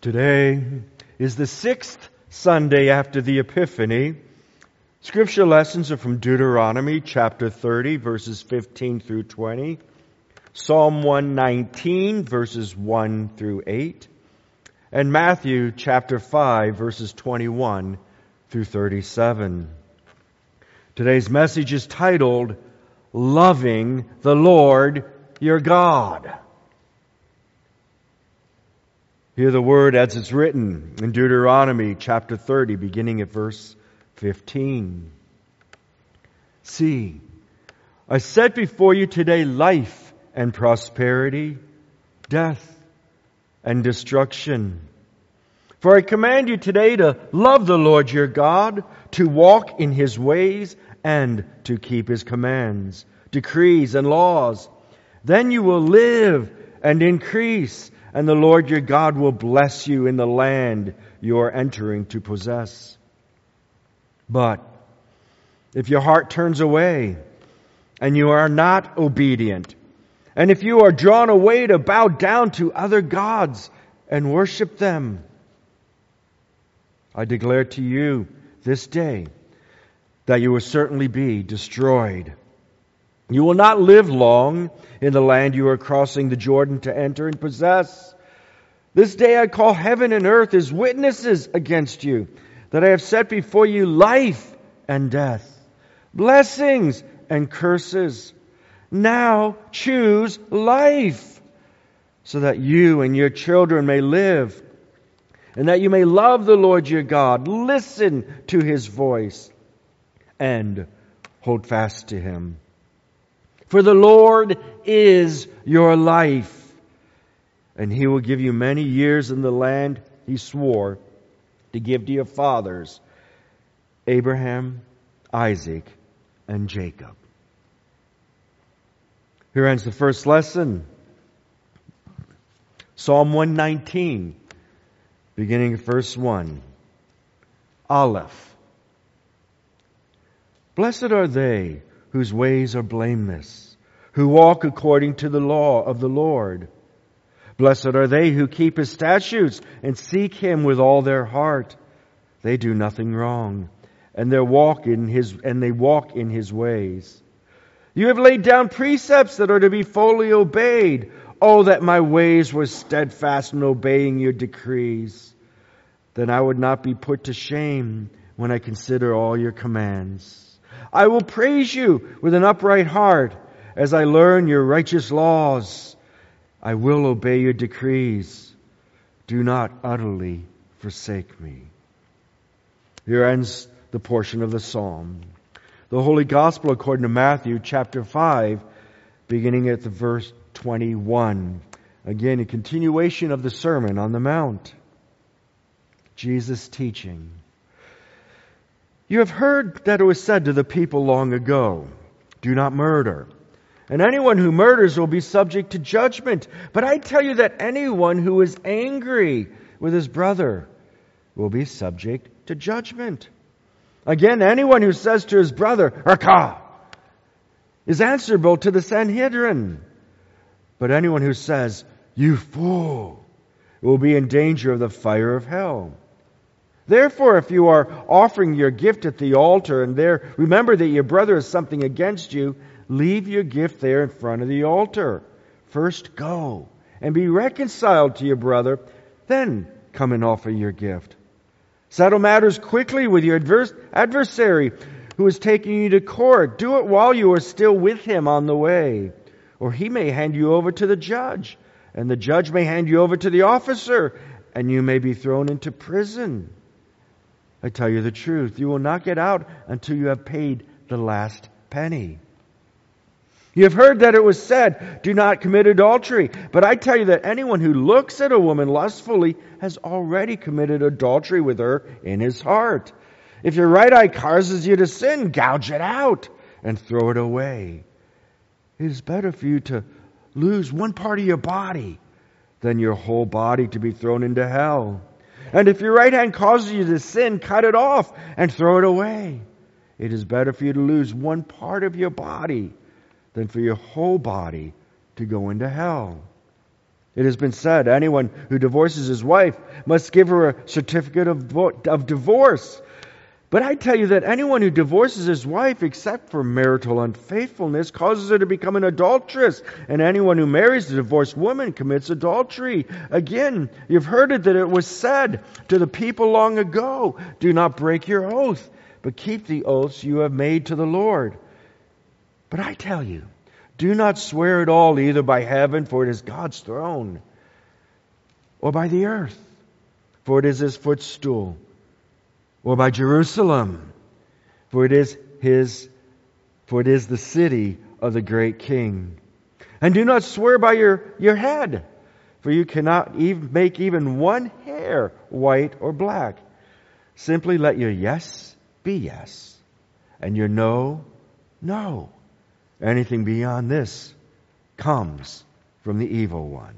Today is the 6th Sunday after the Epiphany. Scripture lessons are from Deuteronomy chapter 30, verses 15 through 20, Psalm 119, verses 1 through 8, and Matthew chapter 5, verses 21 through 37. Today's message is titled, Loving the Lord Your God. Hear the word as it's written in Deuteronomy chapter 30, beginning at verse 15. See, I set before you today life and prosperity, death and destruction. For I command you today to love the Lord your God, to walk in His ways, and to keep His commands, decrees, and laws. Then you will live and increase, and the Lord your God will bless you in the land you are entering to possess. But if your heart turns away and you are not obedient, and if you are drawn away to bow down to other gods and worship them, I declare to you this day that you will certainly be destroyed. You will not live long in the land you are crossing the Jordan to enter and possess. This day I call heaven and earth as witnesses against you, that I have set before you life and death, blessings and curses. Now choose life, so that you and your children may live, and that you may love the Lord your God, listen to His voice, and hold fast to Him. For the Lord is your life, and He will give you many years in the land He swore to give to your fathers, Abraham, Isaac, and Jacob. Here ends the first lesson. Psalm 119, beginning at verse 1. Aleph. Blessed are they whose ways are blameless, who walk according to the law of the Lord. Blessed are they who keep His statutes and seek Him with all their heart. They do nothing wrong, and they walk in His ways. You have laid down precepts that are to be fully obeyed. Oh, that my ways were steadfast in obeying your decrees. Then I would not be put to shame when I consider all your commands. I will praise you with an upright heart as I learn your righteous laws. I will obey your decrees. Do not utterly forsake me. Here ends the portion of the psalm. The Holy Gospel according to Matthew chapter 5, beginning at the verse 21. Again, a continuation of the Sermon on the Mount. Jesus teaching. You have heard that it was said to the people long ago, do not murder. And anyone who murders will be subject to judgment. But I tell you that anyone who is angry with his brother will be subject to judgment. Again, anyone who says to his brother, Rakah, is answerable to the Sanhedrin. But anyone who says, you fool, will be in danger of the fire of hell. Therefore, if you are offering your gift at the altar and there remember that your brother has something against you, leave your gift there in front of the altar. First go and be reconciled to your brother, then come and offer your gift. Settle matters quickly with your adversary who is taking you to court. Do it while you are still with him on the way, or he may hand you over to the judge, and the judge may hand you over to the officer, and you may be thrown into prison. I tell you the truth, you will not get out until you have paid the last penny. You have heard that it was said, do not commit adultery. But I tell you that anyone who looks at a woman lustfully has already committed adultery with her in his heart. If your right eye causes you to sin, gouge it out and throw it away. It is better for you to lose one part of your body than your whole body to be thrown into hell. And if your right hand causes you to sin, cut it off and throw it away. It is better for you to lose one part of your body than for your whole body to go into hell. It has been said, anyone who divorces his wife must give her a certificate of divorce. But I tell you that anyone who divorces his wife except for marital unfaithfulness causes her to become an adulteress. And anyone who marries a divorced woman commits adultery. Again, you've heard it that it was said to the people long ago, do not break your oath, but keep the oaths you have made to the Lord. But I tell you, do not swear at all, either by heaven, for it is God's throne, or by the earth, for it is His footstool, or by Jerusalem, for it is the city of the great King. And do not swear by your head, for you cannot even make even one hair white or black. Simply let your yes be yes, and your no, no. Anything beyond this comes from the evil one.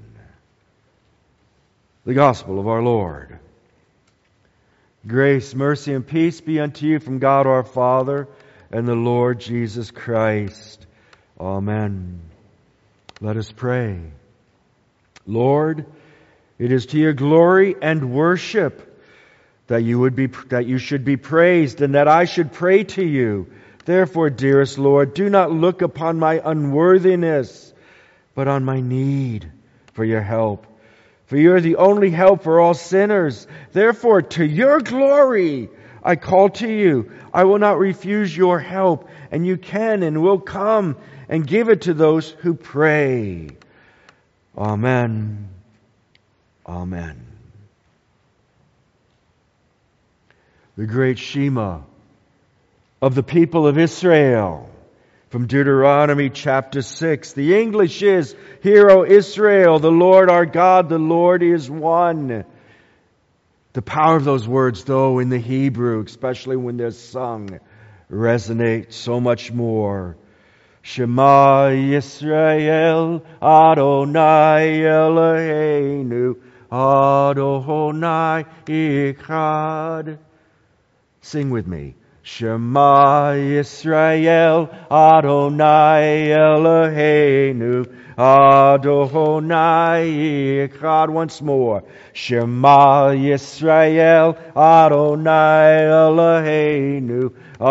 The Gospel of our Lord. Grace, mercy, and peace be unto you from God our Father and the Lord Jesus Christ. Amen. Let us pray. Lord, it is to your glory and worship that you should be praised, and that I should pray to you. Therefore, dearest Lord, do not look upon my unworthiness, but on my need for your help. For you are the only help for all sinners. Therefore, to your glory, I call to you. I will not refuse your help, and you can and will come and give it to those who pray. Amen. Amen. The great Shema of the people of Israel, from Deuteronomy chapter 6. The English is, Hear, O Israel, the Lord our God, the Lord is one. The power of those words, though, in the Hebrew, especially when they're sung, resonate so much more. Shema Yisrael, Adonai Eloheinu, Adonai Echad. Sing with me. Shema Yisrael, Adonai Eloheinu, Adonai Echad. Once more. Shema Yisrael, Adonai Eloheinu,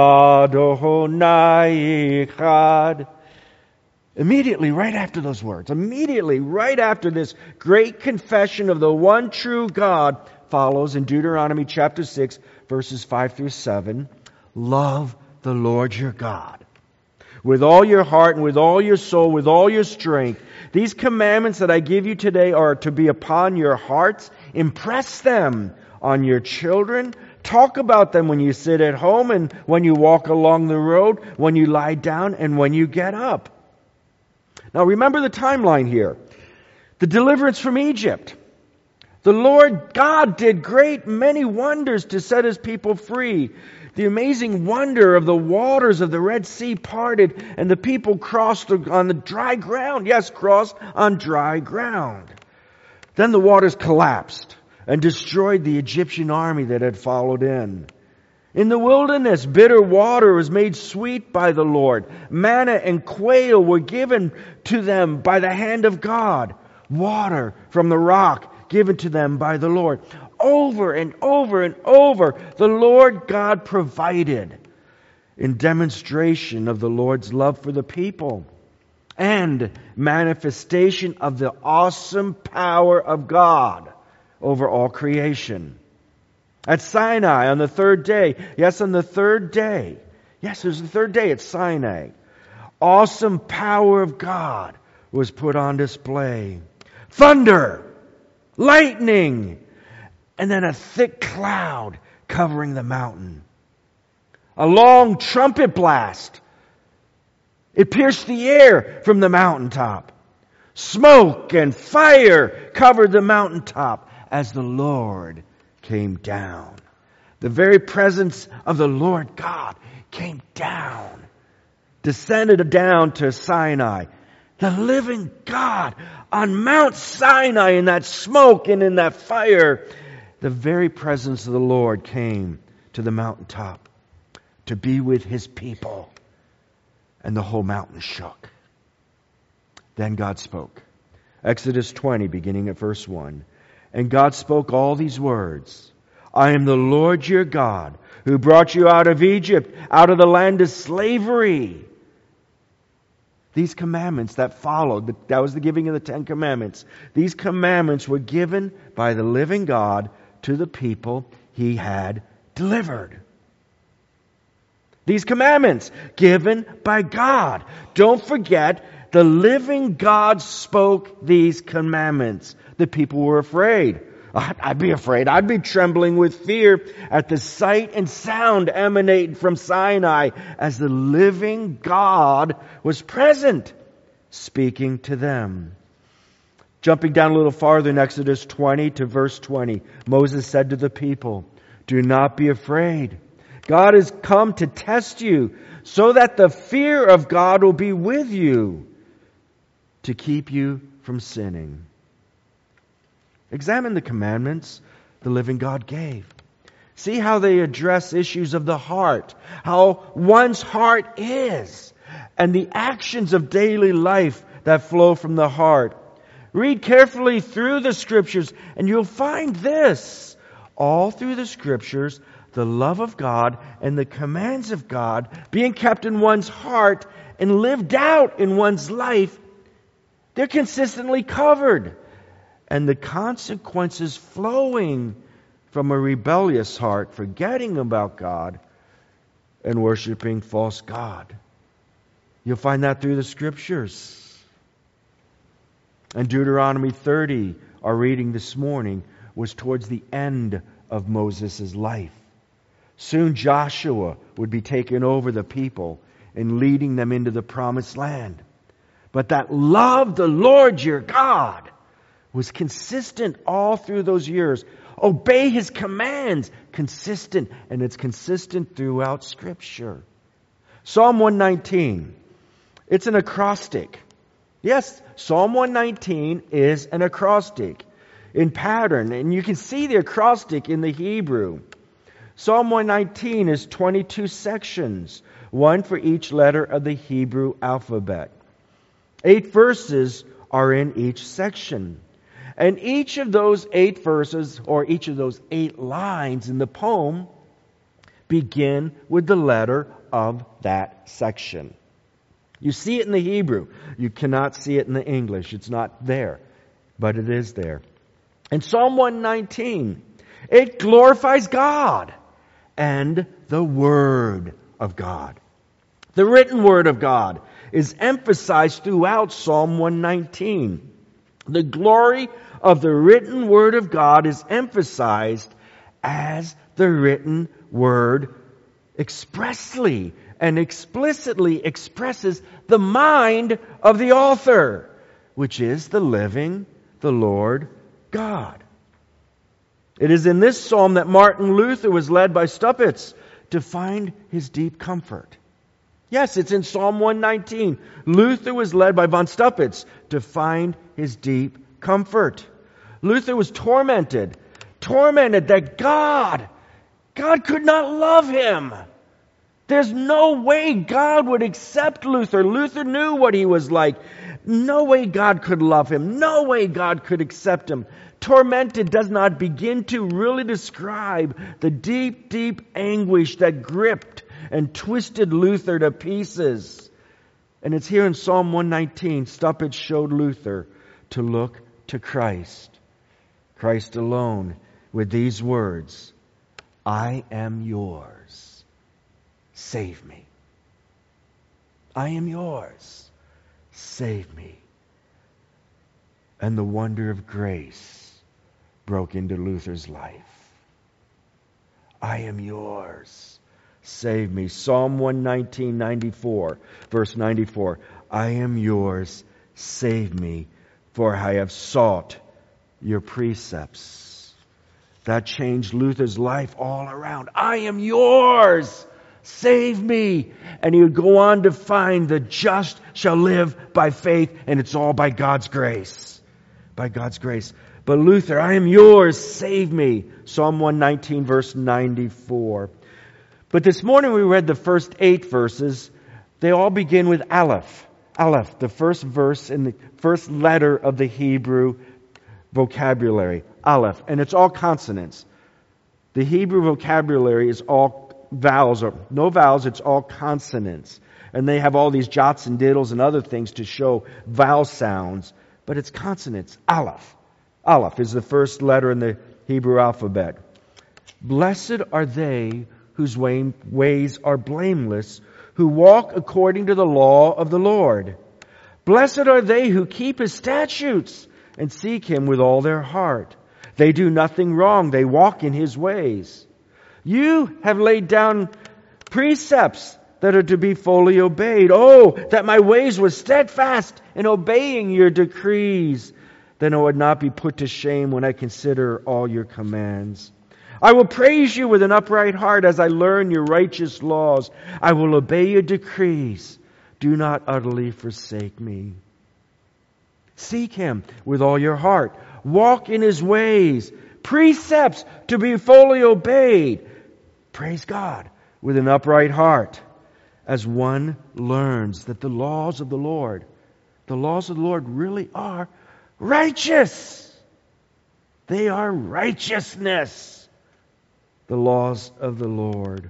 Adonai Echad. Immediately, right after those words, immediately, right after this great confession of the one true God, follows in Deuteronomy chapter 6, verses 5 through 7, love the Lord your God with all your heart and with all your soul, with all your strength. These commandments that I give you today are to be upon your hearts. Impress them on your children. Talk about them when you sit at home and when you walk along the road, when you lie down and when you get up. Now remember the timeline here. The deliverance from Egypt. The Lord God did great many wonders to set His people free. The amazing wonder of the waters of the Red Sea parted and the people crossed on the dry ground. Yes, crossed on dry ground. Then the waters collapsed and destroyed the Egyptian army that had followed in. In the wilderness, bitter water was made sweet by the Lord. Manna and quail were given to them by the hand of God. Water from the rock given to them by the Lord. Over and over and over, the Lord God provided in demonstration of the Lord's love for the people and manifestation of the awesome power of God over all creation. At Sinai on the third day, yes, on the third day, yes, it was the third day at Sinai, awesome power of God was put on display. Thunder, lightning, and then a thick cloud covering the mountain. A long trumpet blast. It pierced the air from the mountaintop. Smoke and fire covered the mountaintop as the Lord came down. The very presence of the Lord God came down, descended down to Sinai. The living God on Mount Sinai, in that smoke and in that fire, the very presence of the Lord came to the mountaintop to be with His people. And the whole mountain shook. Then God spoke. Exodus 20, beginning at verse 1. And God spoke all these words. I am the Lord your God, who brought you out of Egypt, out of the land of slavery. These commandments that followed, that was the giving of the 10 commandments. These commandments were given by the living God to the people He had delivered. These commandments given by God. Don't forget, the living God spoke these commandments. The people were afraid. I'd be afraid. I'd be trembling with fear at the sight and sound emanating from Sinai as the living God was present, speaking to them. Jumping down a little farther in Exodus 20 to verse 20, Moses said to the people, do not be afraid. God has come to test you so that the fear of God will be with you to keep you from sinning. Examine the commandments the living God gave. See how they address issues of the heart, how one's heart is, and the actions of daily life that flow from the heart. Read carefully through the Scriptures, and you'll find this. All through the Scriptures, the love of God and the commands of God being kept in one's heart and lived out in one's life, they're consistently covered. And the consequences flowing from a rebellious heart, forgetting about God and worshiping false God. You'll find that through the Scriptures. And Deuteronomy 30, our reading this morning, was towards the end of Moses' life. Soon Joshua would be taking over the people and leading them into the promised land. But that love the Lord your God was consistent all through those years. Obey His commands, consistent, and it's consistent throughout Scripture. Psalm 119, it's an acrostic. Yes, Psalm 119 is an acrostic in pattern, and you can see the acrostic in the Hebrew. Psalm 119 is 22 sections, one for each letter of the Hebrew alphabet. 8 verses are in each section. And each of those 8 verses, or each of those 8 lines in the poem, begin with the letter of that section. You see it in the Hebrew. You cannot see it in the English. It's not there. But it is there. In Psalm 119, it glorifies God and the Word of God. The written Word of God is emphasized throughout Psalm 119. The glory of the written Word of God is emphasized as the written Word expressly and explicitly expresses the mind of the author, which is the living, the Lord God. It is in this psalm that Martin Luther was led by Staupitz to find his deep comfort. Yes, it's in Psalm 119. Luther was led by von Staupitz to find his deep comfort. Luther was tormented that God could not love him. There's no way God would accept Luther. Luther knew what he was like. No way God could love him. No way God could accept him. Tormented does not begin to really describe the deep, deep anguish that gripped and twisted Luther to pieces. And it's here in Psalm 119, Staupitz showed Luther to look to Christ. Christ alone, with these words, I am yours. Save me. I am yours. Save me. And the wonder of grace broke into Luther's life. I am yours. Save me. Psalm 119, 94, verse 94. I am yours. Save me, for I have sought your precepts. That changed Luther's life all around. I am yours. Save me. And he would go on to find the just shall live by faith, and it's all by God's grace. By God's grace. But Luther, I am yours. Save me. Psalm 119, verse 94. But this morning we read the first 8 verses. They all begin with Aleph. Aleph, the first verse in the first letter of the Hebrew vocabulary. Aleph. And it's all consonants. The Hebrew vocabulary is all vowels, or no vowels, it's all consonants. And they have all these jots and diddles and other things to show vowel sounds, but it's consonants. Aleph. Aleph is the first letter in the Hebrew alphabet. Blessed are they whose ways are blameless, who walk according to the law of the Lord. Blessed are they who keep His statutes and seek Him with all their heart. They do nothing wrong. They walk in His ways. You have laid down precepts that are to be fully obeyed. Oh, that my ways were steadfast in obeying your decrees. Then I would not be put to shame when I consider all your commands. I will praise you with an upright heart as I learn your righteous laws. I will obey your decrees. Do not utterly forsake me. Seek Him with all your heart. Walk in His ways. Precepts to be fully obeyed. Praise God with an upright heart as one learns that the laws of the Lord really are righteous. They are righteousness. The laws of the Lord.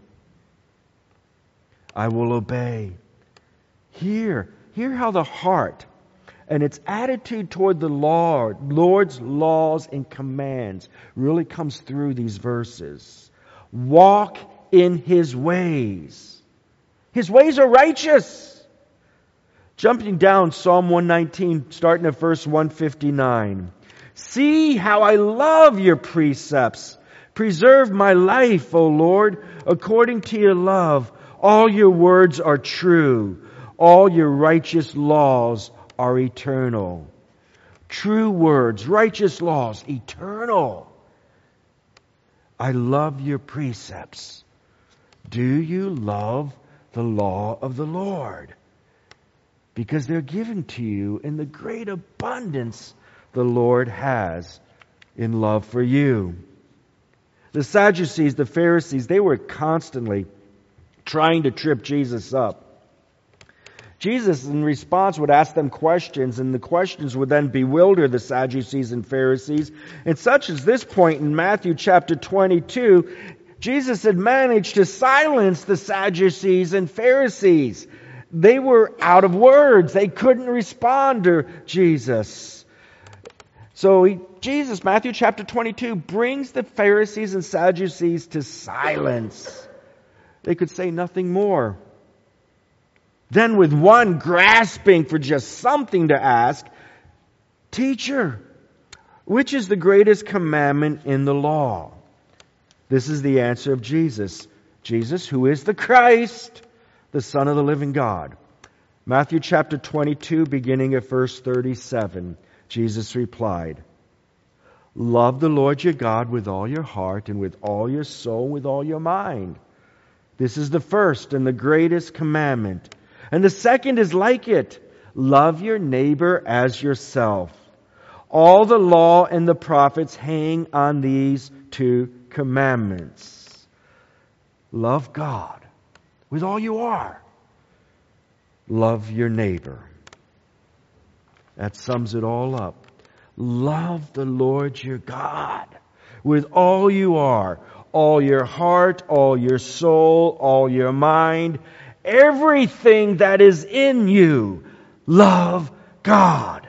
I will obey. Hear how the heart and its attitude toward the Lord's laws and commands really comes through these verses. Walk in His ways. His ways are righteous. Jumping down Psalm 119, starting at verse 159. See how I love your precepts. Preserve my life, O Lord, according to your love. All your words are true. All your righteous laws are eternal. True words, righteous laws, eternal. I love your precepts. Do you love the law of the Lord? Because they're given to you in the great abundance the Lord has in love for you. The Sadducees, the Pharisees, they were constantly trying to trip Jesus up. Jesus, in response, would ask them questions, and the questions would then bewilder the Sadducees and Pharisees. And such as this point in Matthew chapter 22, Jesus had managed to silence the Sadducees and Pharisees. They were out of words. They couldn't respond to Jesus. So Jesus, Matthew chapter 22, brings the Pharisees and Sadducees to silence. They could say nothing more. Then with one grasping for just something to ask, Teacher, which is the greatest commandment in the law? This is the answer of Jesus. Jesus, who is the Christ, the Son of the living God. Matthew chapter 22, beginning at verse 37, Jesus replied, Love the Lord your God with all your heart and with all your soul, with all your mind. This is the first and the greatest commandment. And the second is like it. Love your neighbor as yourself. All the law and the prophets hang on these two commandments. Love God with all you are. Love your neighbor. That sums it all up. Love the Lord your God with all you are. All your heart, all your soul, all your mind. Everything that is in you, love God.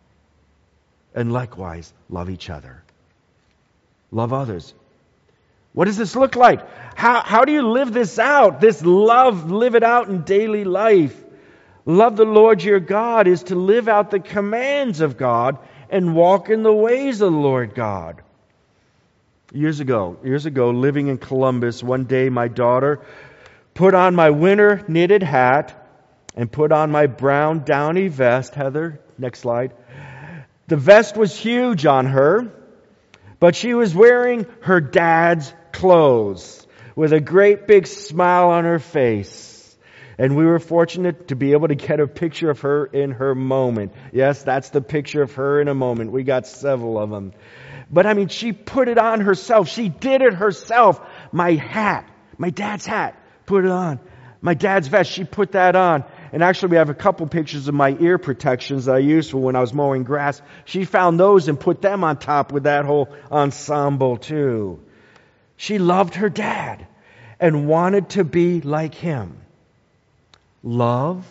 And likewise, love each other. Love others. What does this look like? How do you live this out? This love, live it out in daily life. Love the Lord your God is to live out the commands of God and walk in the ways of the Lord God. Years ago, living in Columbus, one day my daughter put on my winter knitted hat and put on my brown downy vest. Heather, next slide. The vest was huge on her, but she was wearing her dad's clothes with a great big smile on her face. And we were fortunate to be able to get a picture of her in her moment. Yes, that's the picture of her in a moment. We got several of them. But I mean, she put it on herself. She did it herself. My hat, my dad's hat, put it on. My dad's vest, she put that on. and actually we have a couple pictures of my ear protections that I used for when I was mowing grass. She found those and put them on top with that whole ensemble too. She loved her dad and wanted to be like him. Love,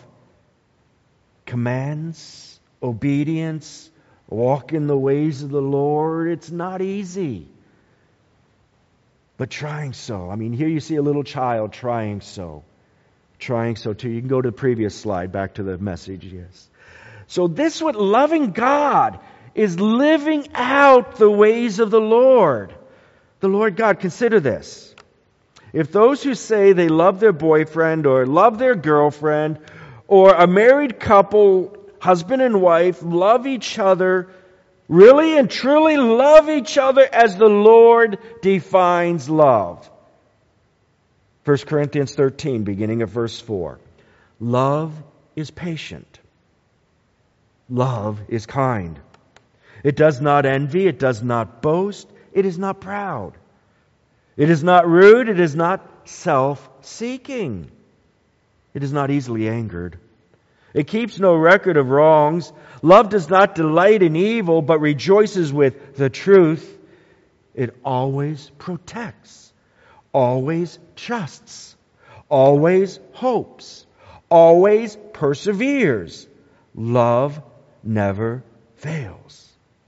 commands, obedience, walk in the ways of the Lord. It's not easy. But trying so. I mean, here you see a little child trying so. Trying so too. You can go to the previous slide, back to the message, yes. So this what loving God is, living out the ways of the Lord. The Lord God, consider this. If those who say they love their boyfriend or love their girlfriend or a married couple, husband and wife, love each other, really and truly love each other as the Lord defines love. 1 Corinthians 13, beginning of verse 4. Love is patient. Love is kind. It does not envy. It does not boast. It is not proud. It is not rude. It is not self-seeking. It is not easily angered. It keeps no record of wrongs. Love does not delight in evil, but rejoices with the truth. It always protects, always trusts, always hopes, always perseveres. Love never fails.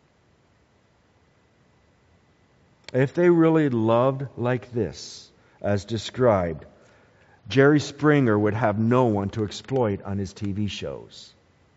If they really loved like this, as described, Jerry Springer would have no one to exploit on his TV shows.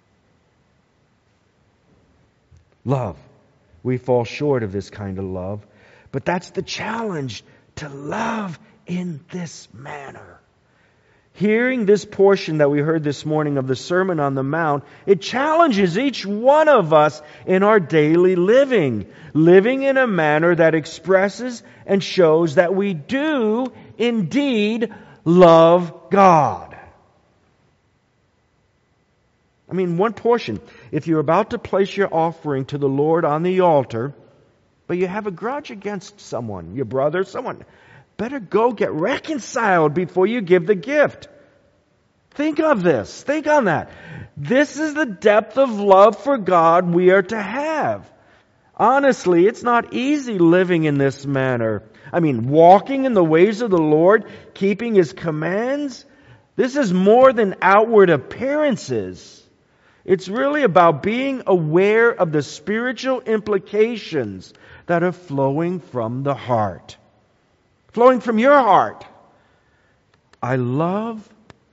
Love. We fall short of this kind of love, but that's the challenge, to love in this manner. Hearing this portion that we heard this morning of the Sermon on the Mount, it challenges each one of us in our daily living. Living in a manner that expresses and shows that we do indeed love God. I mean, one portion. If you're about to place your offering to the Lord on the altar, but you have a grudge against someone, your brother, someone, better go get reconciled before you give the gift. Think of this. Think on that. This is the depth of love for God we are to have. Honestly, it's not easy living in this manner. I mean, walking in the ways of the Lord, keeping His commands, this is more than outward appearances. It's really about being aware of the spiritual implications that are flowing from the heart. Flowing from your heart. I love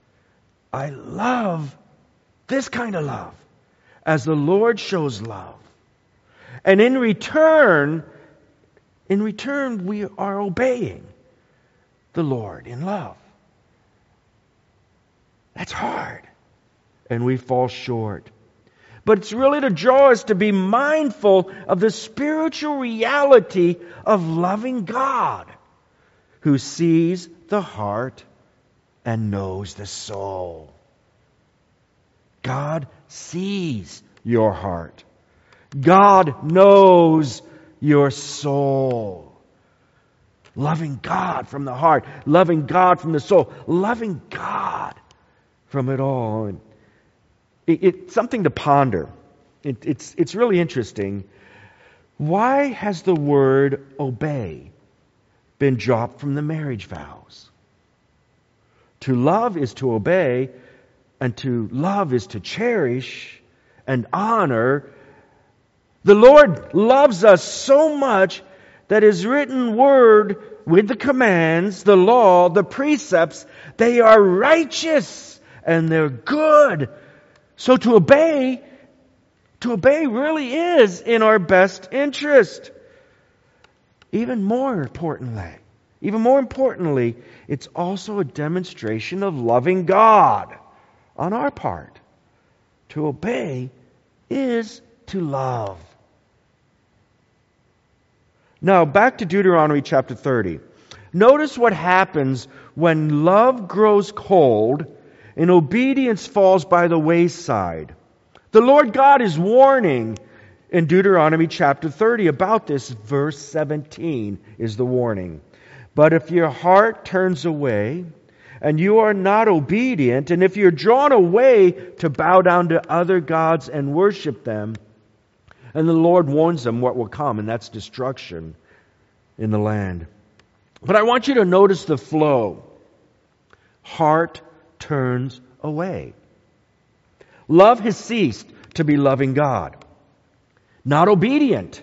this kind of love as the Lord shows love. And in return, we are obeying the Lord in love. That's hard. And we fall short. But it's really to draw us to be mindful of the spiritual reality of loving God, who sees the heart and knows the soul. God sees your heart. God knows your soul. Loving God from the heart, loving God from the soul, loving God from it all. And it's something to ponder. It's really interesting. Why has the word obey been dropped from the marriage vows? To love is to obey, and to love is to cherish and honor. The Lord loves us so much that His written word with the commands, the law, the precepts, they are righteous and they're good. So to obey really is in our best interest. Even more importantly, it's also a demonstration of loving God on our part. To obey is to love. Now, back to Deuteronomy chapter 30. Notice what happens when love grows cold and obedience falls by the wayside. The Lord God is warning in Deuteronomy chapter 30 about this. Verse 17 is the warning. But if your heart turns away and you are not obedient, and if you're drawn away to bow down to other gods and worship them, and the Lord warns them what will come, and that's destruction in the land. But I want you to notice the flow. Heart turns away. Love has ceased to be loving God. Not obedient.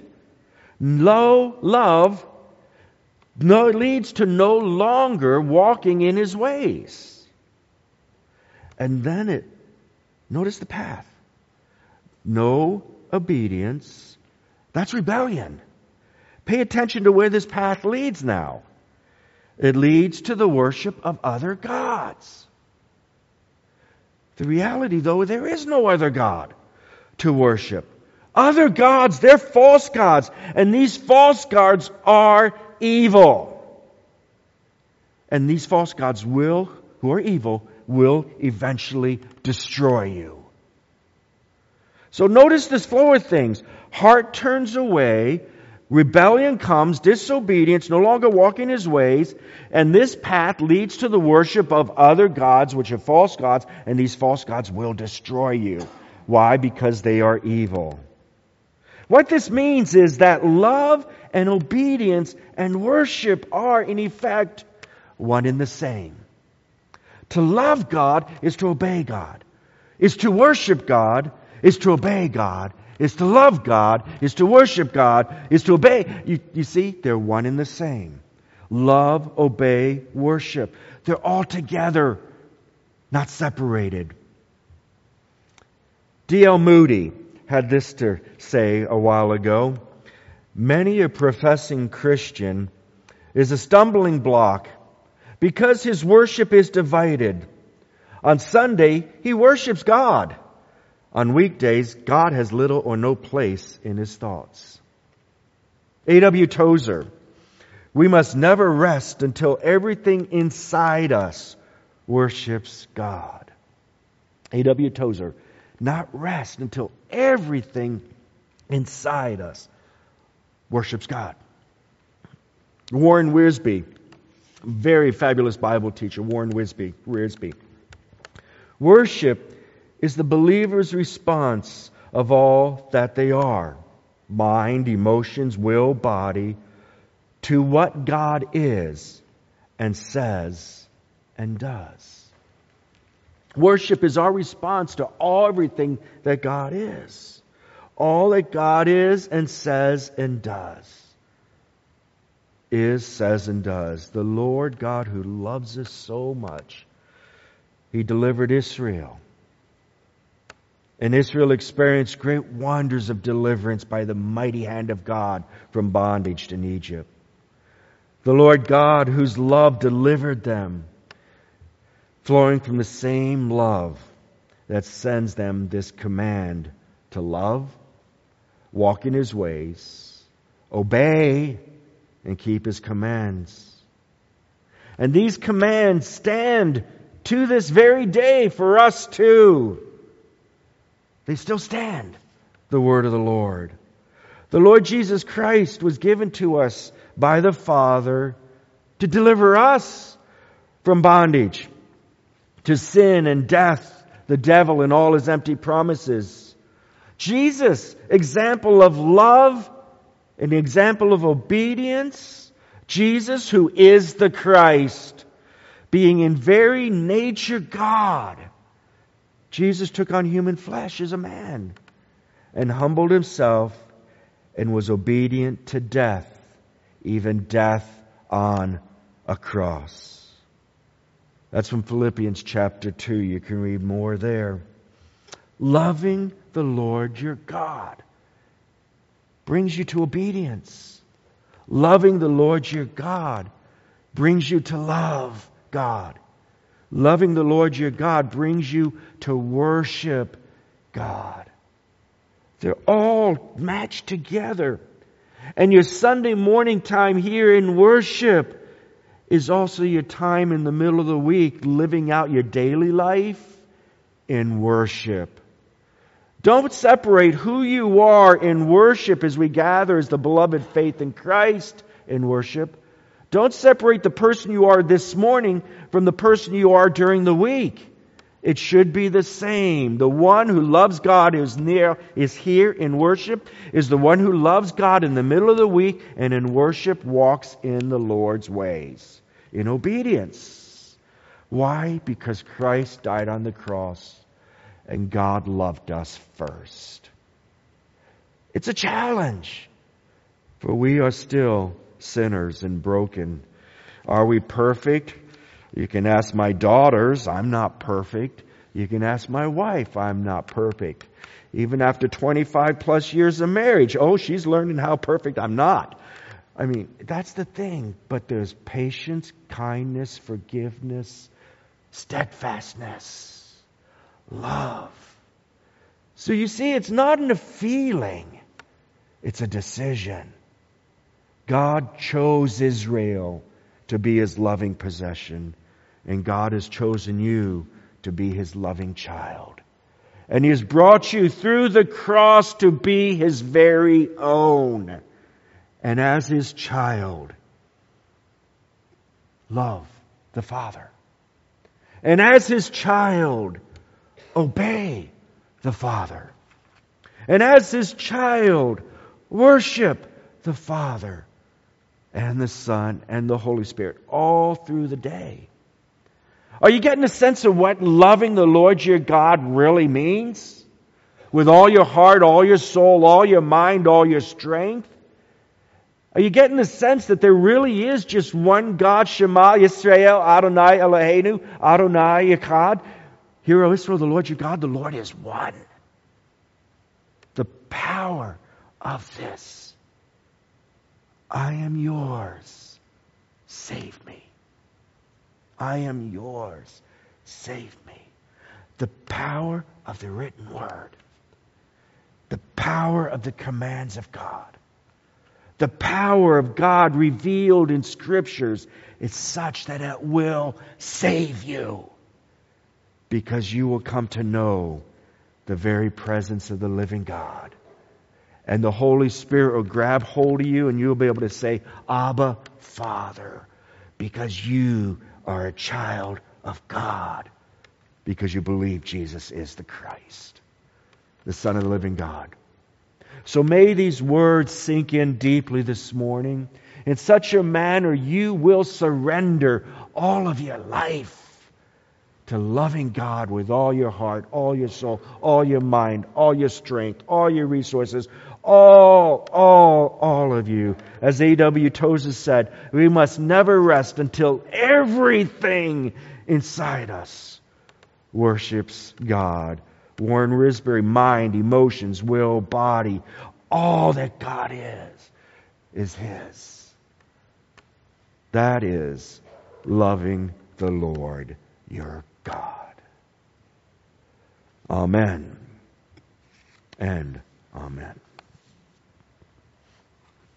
Love leads to no longer walking in His ways. And then notice the path. No obedience. That's rebellion. Pay attention to where this path leads now. It leads to the worship of other gods. The reality, though, there is no other God to worship. Other gods, they're false gods. And these false gods are evil. And these false gods who are evil, will eventually destroy you. So notice this flow of things. Heart turns away. Rebellion comes, disobedience, no longer walking His ways, and this path leads to the worship of other gods, which are false gods, and these false gods will destroy you. Why? Because they are evil. What this means is that love and obedience and worship are, in effect, one and the same. To love God is to obey God. Is to worship God, is to obey God. Is to love God, is to worship God, is to obey. You see, they're one and the same. Love, obey, worship. They're all together, not separated. D.L. Moody had this to say a while ago. Many a professing Christian is a stumbling block because his worship is divided. On Sunday, he worships God. On weekdays, God has little or no place in his thoughts. A.W. Tozer, we must never rest until everything inside us worships God. A.W. Tozer, not rest until everything inside us worships God. Warren Wiersbe, very fabulous Bible teacher, Warren Wiersbe. Worship is the believer's response of all that they are, mind, emotions, will, body, to what God is and says and does. Worship is our response to everything that God is. All that God is and says and does. Is, says, and does. The Lord God who loves us so much. He delivered Israel. And Israel experienced great wonders of deliverance by the mighty hand of God from bondage in Egypt. The Lord God, whose love delivered them, flowing from the same love that sends them this command to love, walk in His ways, obey, and keep His commands. And these commands stand to this very day for us too. They still stand, the word of the Lord. The Lord Jesus Christ was given to us by the Father to deliver us from bondage, to sin and death, the devil and all his empty promises. Jesus, example of love, an example of obedience. Jesus, who is the Christ, being in very nature God. Jesus took on human flesh as a man and humbled Himself and was obedient to death, even death on a cross. That's from Philippians chapter 2. You can read more there. Loving the Lord your God brings you to obedience. Loving the Lord your God brings you to love God. Loving the Lord your God brings you to worship God. They're all matched together. And your Sunday morning time here in worship is also your time in the middle of the week living out your daily life in worship. Don't separate who you are in worship as we gather as the beloved faith in Christ in worship. Don't separate the person you are this morning from the person you are during the week. It should be the same. The one who loves God is here in worship, is the one who loves God in the middle of the week and in worship walks in the Lord's ways, in obedience. Why? Because Christ died on the cross and God loved us first. It's a challenge, for we are still sinners and broken. Are we perfect? You can ask my daughters. I'm not perfect. You can ask my wife. I'm not perfect. Even after 25 plus years of marriage, she's learning how perfect I'm not. I mean, that's the thing. But there's patience, kindness, forgiveness, steadfastness, love. So you see, it's not in a feeling. It's a decision. God chose Israel to be His loving possession. And God has chosen you to be His loving child. And He has brought you through the cross to be His very own. And as His child, love the Father. And as His child, obey the Father. And as His child, worship the Father and the Son and the Holy Spirit all through the day. Are you getting a sense of what loving the Lord your God really means? With all your heart, all your soul, all your mind, all your strength? Are you getting the sense that there really is just one God, Shema Yisrael, Adonai Eloheinu, Adonai Echad? Hear, O Israel, the Lord your God, the Lord is one. The power of this. I am yours. Save me. I am yours. Save me. The power of the written word. The power of the commands of God. The power of God revealed in Scriptures is such that it will save you. Because you will come to know the very presence of the living God. And the Holy Spirit will grab hold of you and you'll be able to say, Abba, Father. Because you are a child of God. Because you believe Jesus is the Christ, the Son of the living God. So may these words sink in deeply this morning. In such a manner you will surrender all of your life to loving God with all your heart, all your soul, all your mind, all your strength, all your resources, all of you. As A.W. Tozer said, we must never rest until everything inside us worships God. Warren Risbury, mind, emotions, will, body, all that God is His. That is loving the Lord your God. Amen and amen.